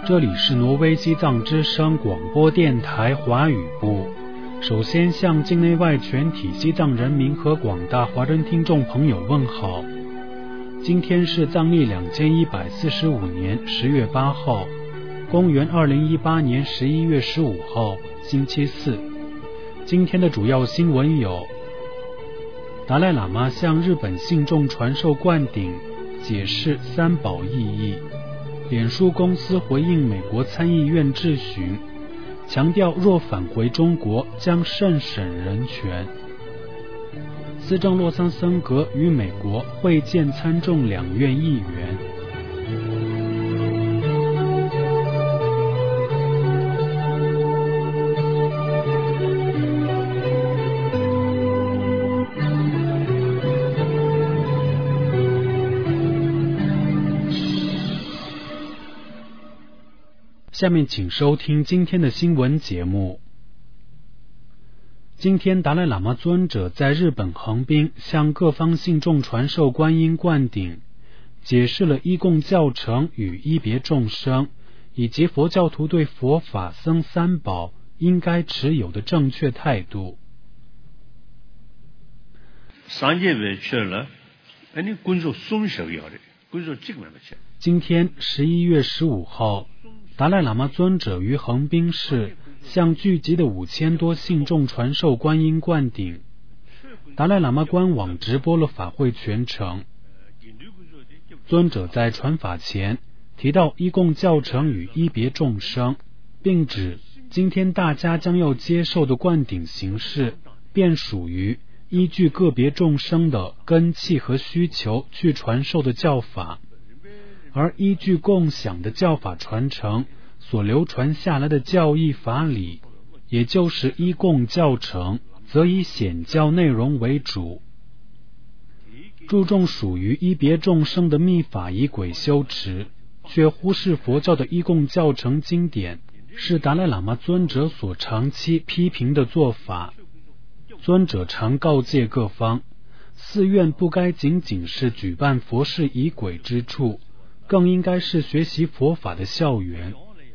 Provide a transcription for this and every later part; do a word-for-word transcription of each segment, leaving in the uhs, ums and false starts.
这里是挪威西藏之声广播电台华语部。首先向境内外全体西藏人民和广大华人听众朋友问好。今天是藏历两千一百四十五年十月八号，公元二零一八年十一月十五号，星期四。今天的主要新闻有：达赖喇嘛向日本信众传授灌顶，解释三宝意义；脸书公司回应美国参议院质询，强调若返回中国将慎审人权；司政洛桑森格与美国会见参众两院议员。下面请收听今天的新闻节目。今天达赖喇嘛尊者在日本横滨向各方信众传授观音灌顶，解释了依供教程与依别众生，以及佛教徒对佛法僧三宝应该持有的正确态度。今天十一月十五号，达赖喇嘛尊者于横滨市向聚集的五千多信众传授观音灌顶。达赖喇嘛官网直播了法会全程。尊者在传法前提到依供教程与依别众生，并指今天大家将要接受的灌顶形式便属于依据个别众生的根器和需求去传授的教法，而依据共享的教法传承所流传下来的教义法理，也就是依供教程，则以显教内容为主。注重属于依别众生的密法仪轨修持，却忽视佛教的依供教程经典，是达赖喇嘛尊者所长期批评的做法。尊者常告诫各方，寺院不该仅仅是举办佛事仪轨之处，更应该是学习佛法的校园。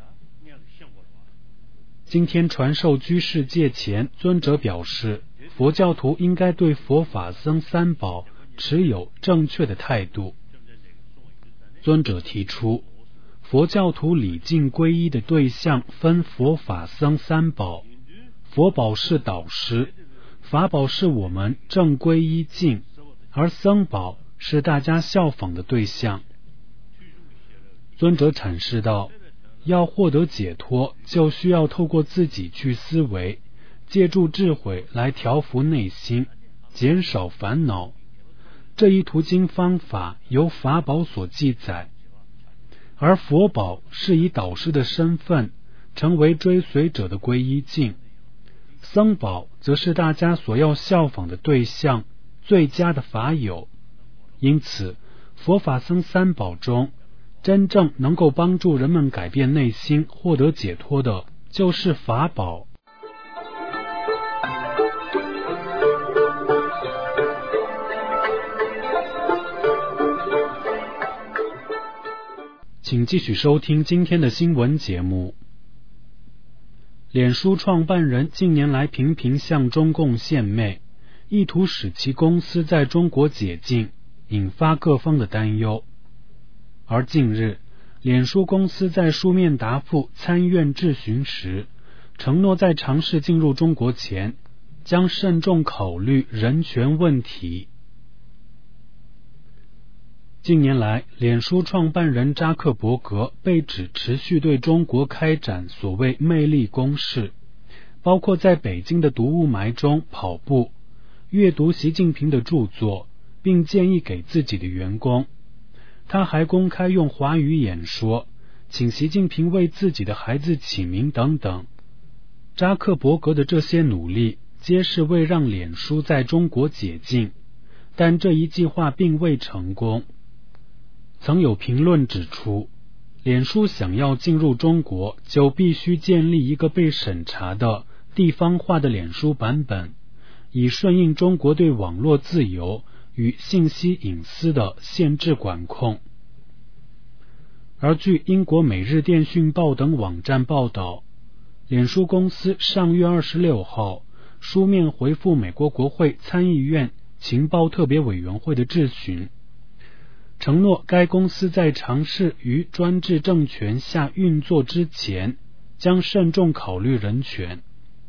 今天传授居士戒前，尊者表示，佛教徒应该对佛法僧三宝持有正确的态度。尊者提出，佛教徒礼敬皈依的对象分佛法僧三宝，佛宝是导师，法宝是我们正皈依敬，而僧宝是大家效仿的对象。尊者阐释道，要获得解脱，就需要透过自己去思维，借助智慧来调伏内心，减少烦恼。这一途经方法由法宝所记载，而佛宝是以导师的身份成为追随者的皈依境，僧宝则是大家所要效仿的对象，最佳的法友。因此，佛法僧三宝中，真正能够帮助人们改变内心、获得解脱的，就是法宝。请继续收听今天的新闻节目。脸书创办人近年来频频向中共献媚，意图使其公司在中国解禁，引发各方的担忧。而近日，脸书公司在书面答复参院质询时，承诺在尝试进入中国前，将慎重考虑人权问题。近年来，脸书创办人扎克伯格被指持续对中国开展所谓魅力攻势，包括在北京的毒雾霾中跑步，阅读习近平的著作，并建议给自己的员工。他还公开用华语演说，请习近平为自己的孩子起名等等。扎克伯格的这些努力，皆是为让脸书在中国解禁，但这一计划并未成功。曾有评论指出，脸书想要进入中国，就必须建立一个被审查的地方化的脸书版本，以顺应中国对网络自由与信息隐私的限制管控。 而据英国《每日电讯报》等网站报道，脸书公司上月二十六号书面回复美国国会参议院情报特别委员会的质询，承诺该公司在尝试于专制政权下运作之前，将慎重考虑人权。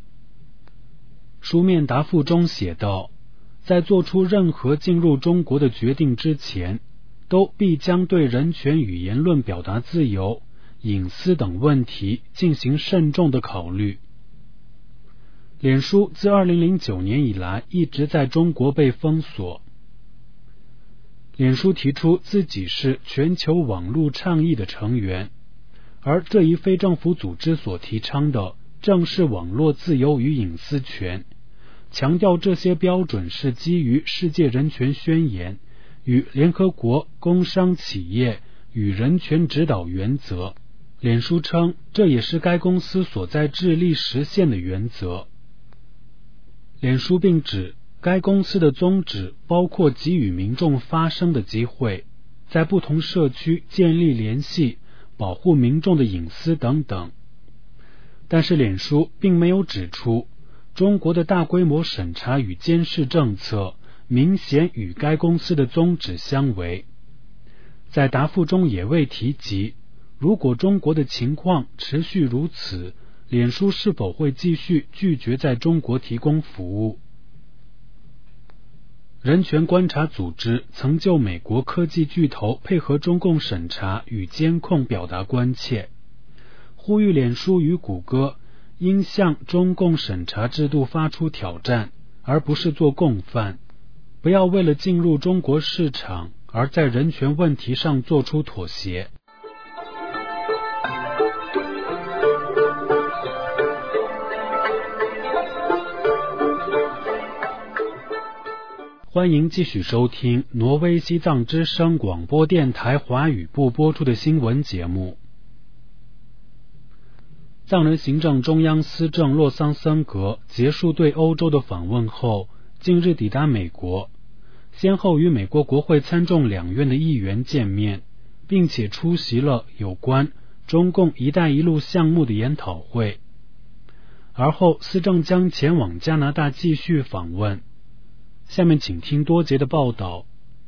书面答复中写道，在做出任何进入中国的决定之前，都必将对人权与言论表达自由、隐私等问题进行慎重的考虑。脸书自二零零九年以来一直在中国被封锁。脸书提出自己是全球网络倡议的成员，而这一非政府组织所提倡的正是网络自由与隐私权，强调这些标准是基于世界人权宣言与联合国工商企业与人权指导原则。脸书称，这也是该公司所在致力实现的原则。脸书并指，该公司的宗旨包括给予民众发声的机会，在不同社区建立联系，保护民众的隐私等等。但是脸书并没有指出，中国的大规模审查与监视政策明显与该公司的宗旨相违。在答复中也未提及，如果中国的情况持续如此，脸书是否会继续拒绝在中国提供服务。人权观察组织曾就美国科技巨头配合中共审查与监控表达关切，呼吁脸书与谷歌应向中共审查制度发出挑战，而不是做共犯，不要为了进入中国市场而在人权问题上做出妥协。欢迎继续收听挪威西藏之声广播电台华语部播出的新闻节目。藏人行政中央司政洛桑森格结束对欧洲的访问后，近日抵达美国，先后与美国国会参众两院的议员见面，并且出席了有关中共一带一路项目的研讨会。而后司政将前往加拿大继续访问。下面请听多节的报道。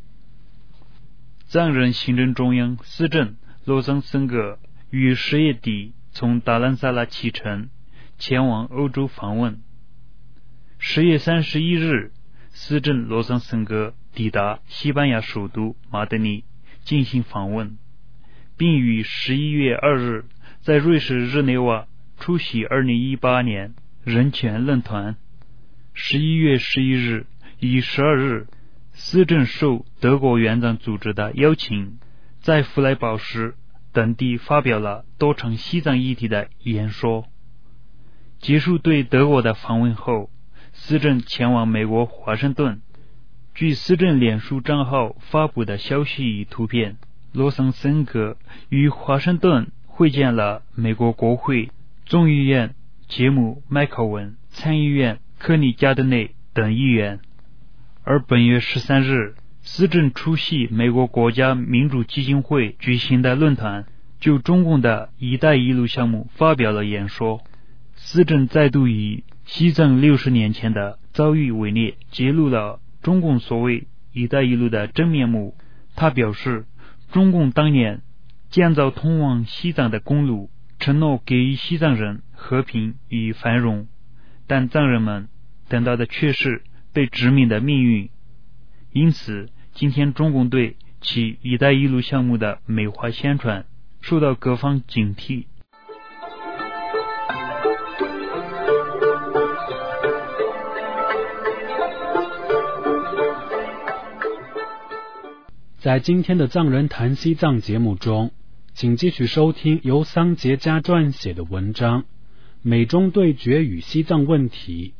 藏人行政中央司政洛桑森格于十月底从达兰萨拉启程，前往欧洲访问。十月三十一日，司政洛桑森格抵达西班牙首都马德里进行访问，并于十一月二日在瑞士日内瓦出席二零一八年人权论坛。十一月十一日与十二日，司政受德国援藏组织的邀请，在弗莱堡市等地发表了多场西藏议题的演说。结束对德国的访问后，司政前往美国华盛顿。据司政脸书账号发布的消息与图片，洛桑森格与华盛顿会见了美国国会众议院杰姆·麦考文、参议院科尼加德内等议员。而本月十三日，司政出席美国国家民主基金会举行的论坛，就中共的一带一路项目发表了演说。司政再度以西藏六十年前的遭遇为例，揭露了中共所谓一带一路的真面目。他表示，中共当年建造通往西藏的公路，承诺给予西藏人和平与繁荣，但藏人们等到的却是被殖民的命运。因此今天中共对其一带一路项目的美化宣传受到各方警惕。 在今天的藏人谈西藏节目中，请继续收听由桑杰加撰写的文章《美中对决与西藏问题》。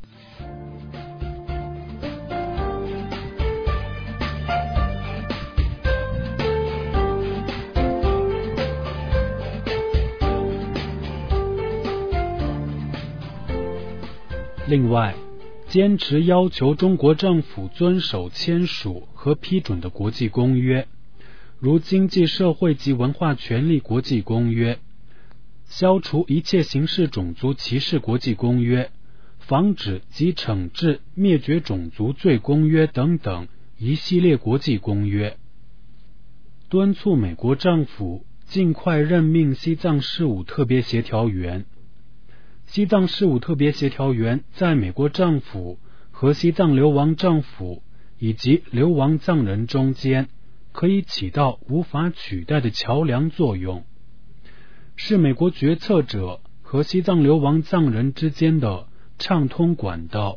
另外，坚持要求中国政府遵守签署和批准的国际公约， 如经济社会及文化权利国际公约、消除一切形式种族歧视国际公约、防止及惩治灭绝种族罪公约等等一系列国际公约，敦促美国政府尽快任命西藏事务特别协调员。西藏事务特别协调员在美国政府和西藏流亡政府以及流亡藏人中间可以起到无法取代的桥梁作用，是美国决策者和西藏流亡藏人之间的畅通管道。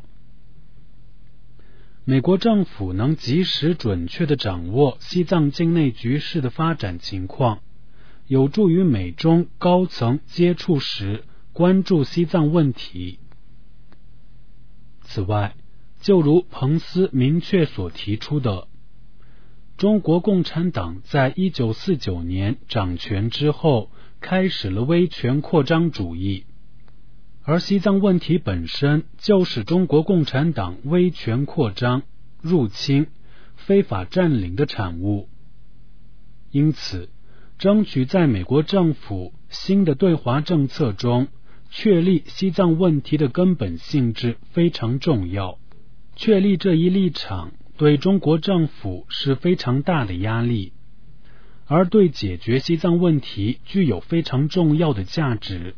美国政府能及时准确地掌握西藏境内局势的发展情况，有助于美中高层接触时关注西藏问题。此外，就如彭斯明确所提出的，中国共产党在一九四九年掌权之后开始了威权扩张主义，而西藏问题本身就是中国共产党威权扩张、入侵、非法占领的产物。因此，争取在美国政府新的对华政策中确立西藏问题的根本性质非常重要。确立这一立场对中国政府是非常大的压力，而对解决西藏问题具有非常重要的价值。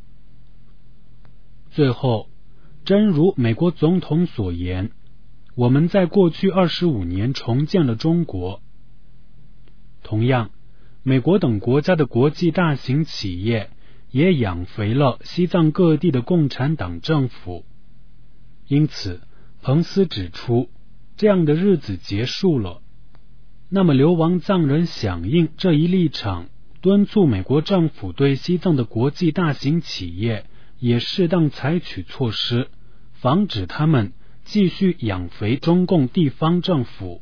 最后，真如美国总统所言，我们在过去二十五年重建了中国。同样，美国等国家的国际大型企业也养肥了西藏各地的共产党政府。因此，彭斯指出，这样的日子结束了。那么流亡藏人响应这一立场，敦促美国政府对西藏的国际大型企业也适当采取措施，防止他们继续养肥中共地方政府。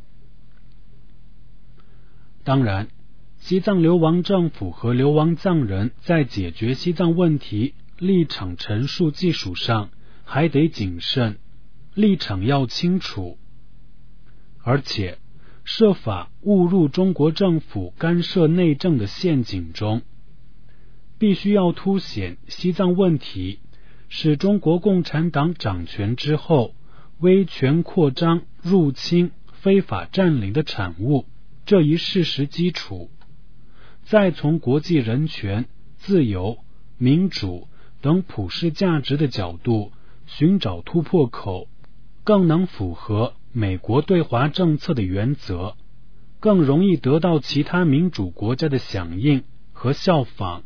当然，西藏流亡政府和流亡藏人在解决西藏问题立场陈述技术上还得谨慎，立场要清楚，而且设法误入中国政府干涉内政的陷阱中。必须要凸显西藏问题是中国共产党掌权之后威权扩张、入侵、非法占领的产物这一事实基础，再从国际人权、自由、民主等普世价值的角度寻找突破口，更能符合美国对华政策的原则，更容易得到其他民主国家的响应和效仿。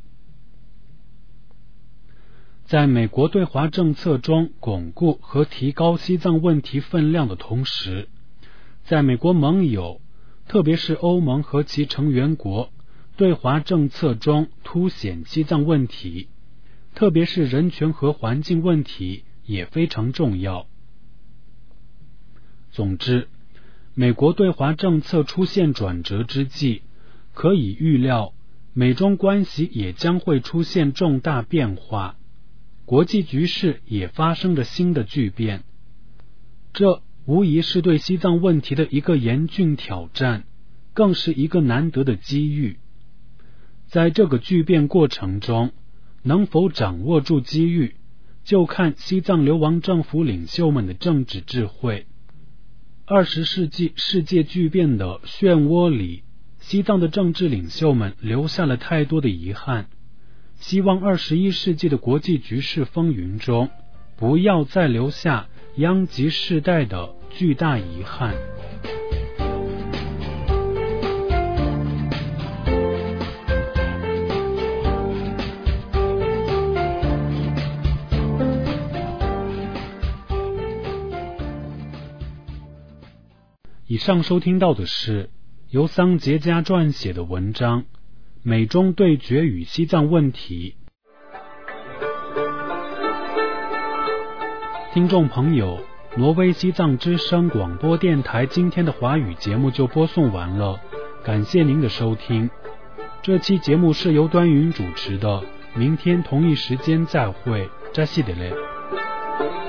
在美国对华政策中巩固和提高西藏问题分量的同时，在美国盟友，特别是欧盟和其成员国对华政策中凸显西藏问题，特别是人权和环境问题也非常重要。总之，美国对华政策出现转折之际，可以预料美中关系也将会出现重大变化，国际局势也发生着新的巨变。这无疑是对西藏问题的一个严峻挑战，更是一个难得的机遇。在这个巨变过程中，能否掌握住机遇，就看西藏流亡政府领袖们的政治智慧。二十世纪世界巨变的漩涡里，西藏的政治领袖们留下了太多的遗憾。希望二十一世纪的国际局势风云中，不要再留下殃及世代的巨大遗憾。以上收听到的是由桑杰加撰写的文章《美中对决与西藏问题》。听众朋友，挪威西藏之声广播电台今天的华语节目就播送完了，感谢您的收听。这期节目是由端云主持的，明天同一时间再会，扎西德勒。